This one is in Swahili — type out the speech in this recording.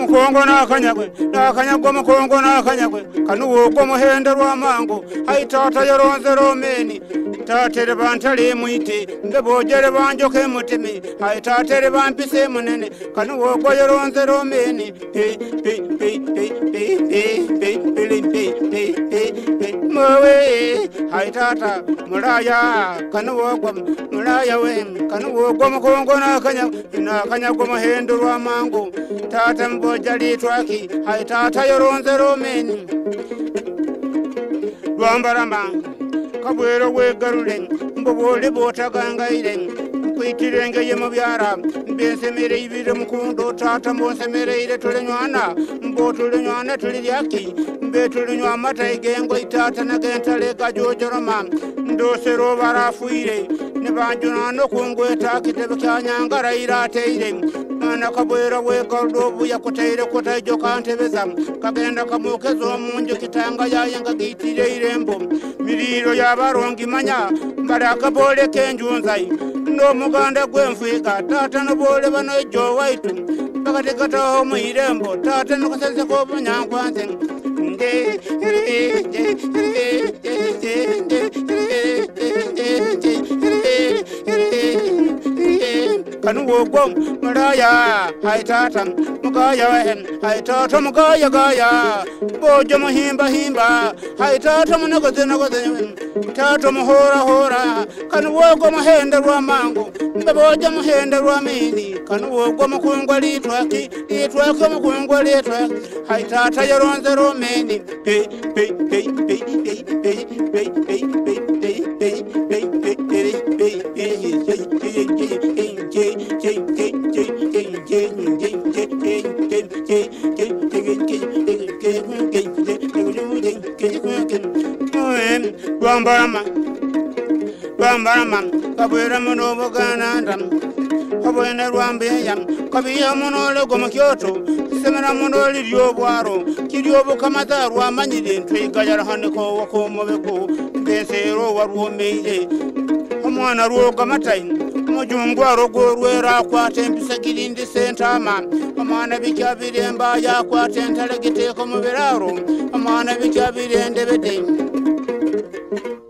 mukongo nakanyagwe mukongo nakanyagwe kanuwo gwo muhende rwa mango hai tata yaronze romeni tatere bantale muite ndebogere banjoke mutemi hai tatere bampise munene kanuwo gwo yaronze romeni mowe hai tata muraya kanuwo gwo muraya we kanuwo gwo mukongo nakanyagwe muhende rwa mango tata mbojali twaki hai tata yaronze romeni Rwambaramba kabwero wegarule mbobole botagangaire kwitirenge ye mubyara mbensemere ibire mukundo tata mbonsemere ire tulenywana mbotulenywana tuliryaki mbetulenywa mata igengo itata nagentale kajojoroma ndosero barafuire nebanjuna no kungweta kitebe kyanyangara irateire mana kabwero wegardo yakuteire kotajo kantebeza kagenda kamukezo munje kitanga yayenga gitire irembo miriro yabarongi manya mbaraka bole kenjunzai no muganda gwemfika tata no bole bano jo waitu bakati kata mu irembo tata no kasese ko banyangwanze nde kanuwo gwo muraya hai tata mugaya wahen hai tata mugaya gaya bojo muhimba hai tata munagoze tata muhora kanuwo gwo muhende rwa mango mbebojo muhende rwa mini kanuwo gwo mukungwa litwaki mukungwa litwaki hai tata yaronze romeni Rwambarama kabwera muno bogananda kabwene rwambeyam kabiya muno lego mukyoto semera muno liryo bwaro kiryo bokamata rwamanyire ntwigayara haneko wakomobeko besero warwomeire omwana rwoga matai mujungwaro gorwera kwatembisa kilindi sentama amana bikyabiremba yakwatentale giteko mubiraro amana bikyabirende bede